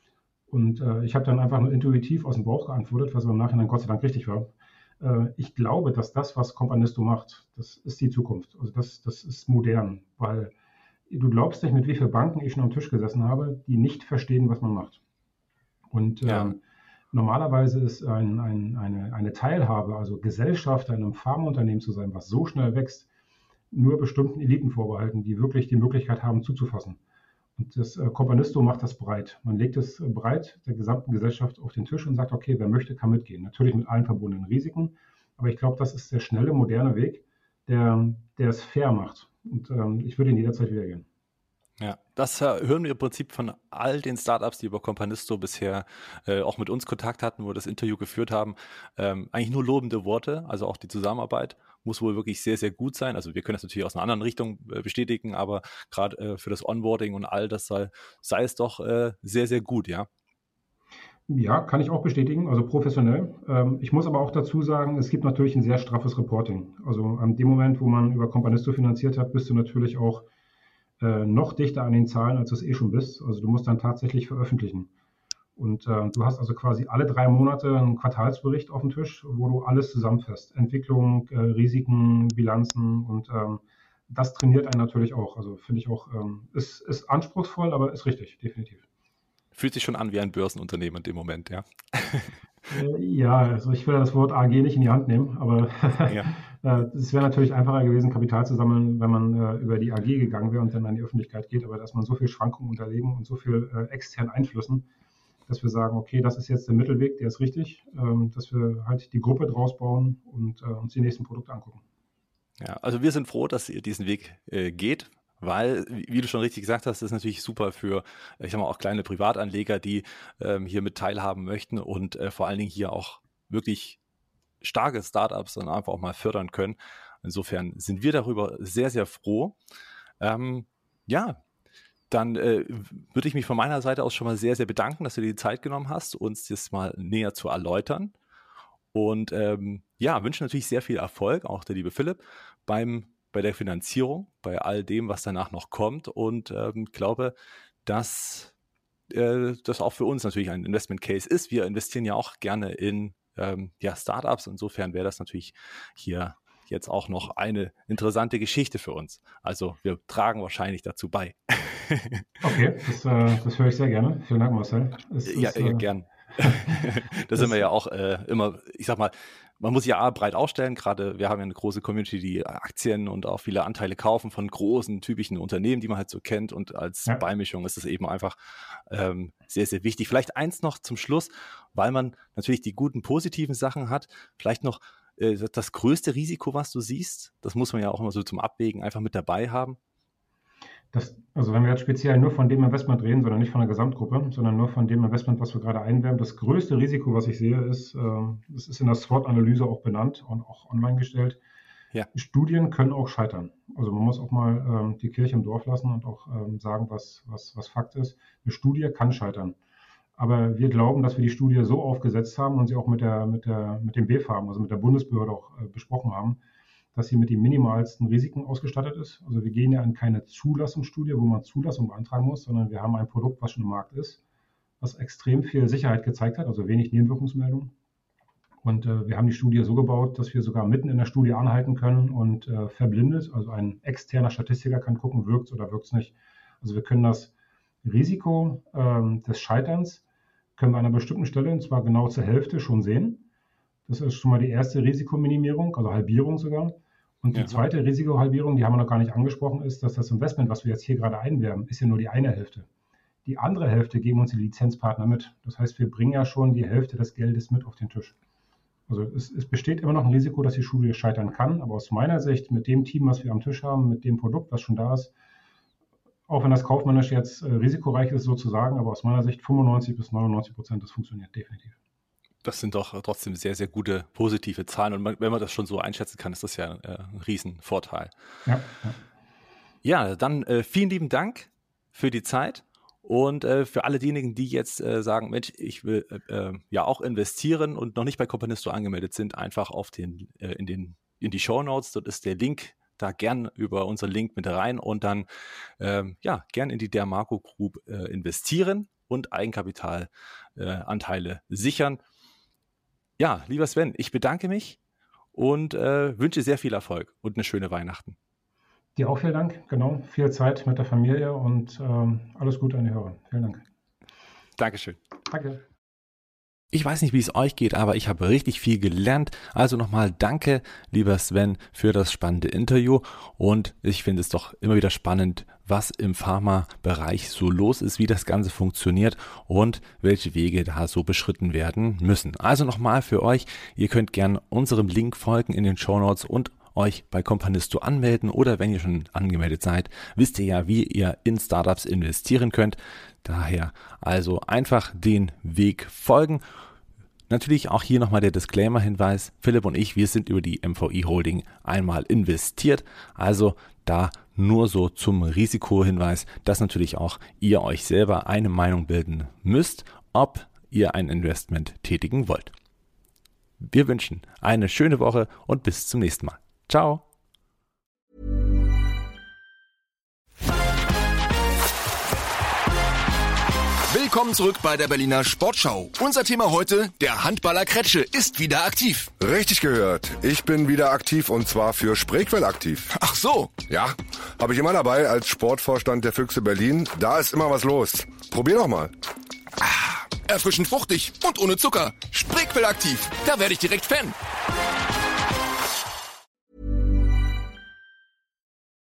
Und äh, ich habe dann einfach nur intuitiv aus dem Bauch geantwortet, was aber im Nachhinein Gott sei Dank richtig war. Äh, ich glaube, dass das, was Companisto macht, das ist die Zukunft. Also das, das ist modern, weil du glaubst nicht, mit wie vielen Banken ich schon am Tisch gesessen habe, die nicht verstehen, was man macht. Und Ja, ähm, normalerweise ist ein, ein, eine, eine Teilhabe, also Gesellschafter in einem Pharmaunternehmen zu sein, was so schnell wächst, nur bestimmten Eliten vorbehalten, die wirklich die Möglichkeit haben zuzufassen. Und das äh, Companisto macht das breit. Man legt es äh, breit der gesamten Gesellschaft auf den Tisch und sagt, okay, wer möchte, kann mitgehen. Natürlich mit allen verbundenen Risiken, aber ich glaube, das ist der schnelle, moderne Weg, der, der es fair macht. Und ähm, ich würde ihn jederzeit wieder gehen. ja. Das äh, hören wir im Prinzip von all den Startups, die über Companisto bisher äh, auch mit uns Kontakt hatten, wo wir das Interview geführt haben. Ähm, eigentlich nur lobende Worte, also auch die Zusammenarbeit muss wohl wirklich sehr, sehr gut sein. Also wir können das natürlich aus einer anderen Richtung äh, bestätigen, aber gerade äh, für das Onboarding und all das sei, sei es doch äh, sehr, sehr gut, ja. Ja, kann ich auch bestätigen, also professionell. Ähm, ich muss aber auch dazu sagen, es gibt natürlich ein sehr straffes Reporting. Also an dem Moment, wo man über Companisto finanziert hat, bist du natürlich auch äh, noch dichter an den Zahlen, als du es eh schon bist. Also du musst dann tatsächlich veröffentlichen. Und äh, du hast also quasi alle drei Monate einen Quartalsbericht auf dem Tisch, wo du alles zusammenfasst. Entwicklung, äh, Risiken, Bilanzen und ähm, das trainiert einen natürlich auch. Also finde ich auch, ähm, ist, ist anspruchsvoll, aber ist richtig, definitiv. Fühlt sich schon an wie ein Börsenunternehmen in dem Moment, ja. Äh, ja, also ich will das Wort A G nicht in die Hand nehmen, aber Ja. äh, es wäre natürlich einfacher gewesen, Kapital zu sammeln, wenn man äh, über die A G gegangen wäre und dann an die Öffentlichkeit geht. Aber dass man so viel Schwankungen unterlegen und so viel äh, externen Einflüssen, dass wir sagen, okay, das ist jetzt der Mittelweg, der ist richtig, ähm, dass wir halt die Gruppe draus bauen und äh, uns die nächsten Produkte angucken. Ja, also wir sind froh, dass ihr diesen Weg äh, geht, weil, wie wie du schon richtig gesagt hast, das ist natürlich super für, äh, ich sag mal, auch kleine Privatanleger, die ähm, hier mit teilhaben möchten und äh, vor allen Dingen hier auch wirklich starke Startups dann einfach auch mal fördern können. Insofern sind wir darüber sehr, sehr froh. Ähm, ja, dann äh, würde ich mich von meiner Seite aus schon mal sehr, sehr bedanken, dass du dir die Zeit genommen hast, uns das mal näher zu erläutern. Und ähm, ja, wünsche natürlich sehr viel Erfolg, auch der liebe Philipp, beim, bei der Finanzierung, bei all dem, was danach noch kommt. Und ähm, glaube, dass äh, das auch für uns natürlich ein Investment Case ist. Wir investieren ja auch gerne in ähm, ja, Startups. Insofern wäre das natürlich hier jetzt auch noch eine interessante Geschichte für uns. Also wir tragen wahrscheinlich dazu bei. Okay, das, äh, das höre ich sehr gerne. Vielen Dank, Marcel. Es Ja, ist, ja, äh, gern. Da sind wir es, ja auch äh, immer, ich sag mal, man muss ja breit aufstellen, gerade wir haben ja eine große Community, die Aktien und auch viele Anteile kaufen von großen, typischen Unternehmen, die man halt so kennt, und als ja. Beimischung ist es eben einfach ähm, sehr, sehr wichtig. Vielleicht eins noch zum Schluss, weil man natürlich die guten, positiven Sachen hat, vielleicht noch äh, das größte Risiko, was du siehst, das muss man ja auch immer so zum Abwägen einfach mit dabei haben. Das, also wenn wir jetzt speziell nur von dem Investment reden, sondern nicht von der Gesamtgruppe, sondern nur von dem Investment, was wir gerade einwerben, das größte Risiko, was ich sehe, ist, äh, das ist in der SWOT-Analyse auch benannt und auch online gestellt. Ja, Studien können auch scheitern. Also man muss auch mal ähm, die Kirche im Dorf lassen und auch ähm, sagen, was, was, was Fakt ist. Eine Studie kann scheitern. Aber wir glauben, dass wir die Studie so aufgesetzt haben und sie auch mit, der, mit, der, mit dem B F A M, also mit der Bundesbehörde auch äh, besprochen haben, dass sie mit den minimalsten Risiken ausgestattet ist. Also wir gehen ja in keine Zulassungsstudie, wo man Zulassung beantragen muss, sondern wir haben ein Produkt, was schon im Markt ist, was extrem viel Sicherheit gezeigt hat, also wenig Nebenwirkungsmeldungen. Und äh, wir haben die Studie so gebaut, dass wir sogar mitten in der Studie anhalten können und äh, verblindet, also ein externer Statistiker kann gucken, wirkt es oder wirkt es nicht. Also wir können das Risiko äh, des Scheiterns können wir an einer bestimmten Stelle, und zwar genau zur Hälfte, schon sehen. Das ist schon mal die erste Risikominimierung, also Halbierung sogar. Und die ja. zweite Risikohalbierung, die haben wir noch gar nicht angesprochen, ist, dass das Investment, was wir jetzt hier gerade einwerben, ist ja nur die eine Hälfte. Die andere Hälfte geben uns die Lizenzpartner mit. Das heißt, wir bringen ja schon die Hälfte des Geldes mit auf den Tisch. Also es, es besteht immer noch ein Risiko, dass die Studie scheitern kann, aber aus meiner Sicht, mit dem Team, was wir am Tisch haben, mit dem Produkt, was schon da ist, auch wenn das kaufmännisch jetzt äh, risikoreich ist sozusagen, aber aus meiner Sicht fünfundneunzig bis neunundneunzig Prozent, das funktioniert definitiv. Das sind doch trotzdem sehr, sehr gute, positive Zahlen. Und man, wenn man das schon so einschätzen kann, ist das ja äh, ein Riesenvorteil. Ja, ja. ja dann äh, vielen lieben Dank für die Zeit. Und äh, für alle diejenigen, die jetzt äh, sagen, Mensch, ich will äh, ja auch investieren und noch nicht bei Companisto angemeldet sind, einfach auf den, äh, in, den, in die Shownotes, dort ist der Link, da gern über unseren Link mit rein und dann ähm, ja gern in die Dermago Group äh, investieren und Eigenkapitalanteile äh, sichern. Ja, lieber Sven, ich bedanke mich und äh, wünsche sehr viel Erfolg und eine schöne Weihnachten. Dir auch vielen Dank, genau, viel Zeit mit der Familie und ähm, alles Gute an die Hörer. Vielen Dank. Dankeschön. Danke. Ich weiß nicht, wie es euch geht, aber ich habe richtig viel gelernt. Also nochmal danke, lieber Sven, für das spannende Interview. Und ich finde es doch immer wieder spannend, was im Pharmabereich so los ist, wie das Ganze funktioniert und welche Wege da so beschritten werden müssen. Also nochmal für euch, ihr könnt gern unserem Link folgen in den Shownotes und euch bei Companisto anmelden oder wenn ihr schon angemeldet seid, wisst ihr ja, wie ihr in Startups investieren könnt. Daher also einfach den Weg folgen. Natürlich auch hier nochmal der Disclaimer-Hinweis. Philipp und ich, wir sind über die M V I Holding einmal investiert. Also da nur so zum Risikohinweis, dass natürlich auch ihr euch selber eine Meinung bilden müsst, ob ihr ein Investment tätigen wollt. Wir wünschen eine schöne Woche und bis zum nächsten Mal. Ciao. Willkommen zurück bei der Berliner Sportschau. Unser Thema heute, der Handballer Kretsche ist wieder aktiv. Richtig gehört. Ich bin wieder aktiv und zwar für Spreequell aktiv. Ach so. Ja, habe ich immer dabei als Sportvorstand der Füchse Berlin. Da ist immer was los. Probier doch mal. Ah, erfrischend fruchtig und ohne Zucker. Spreequell aktiv. Da werde ich direkt Fan.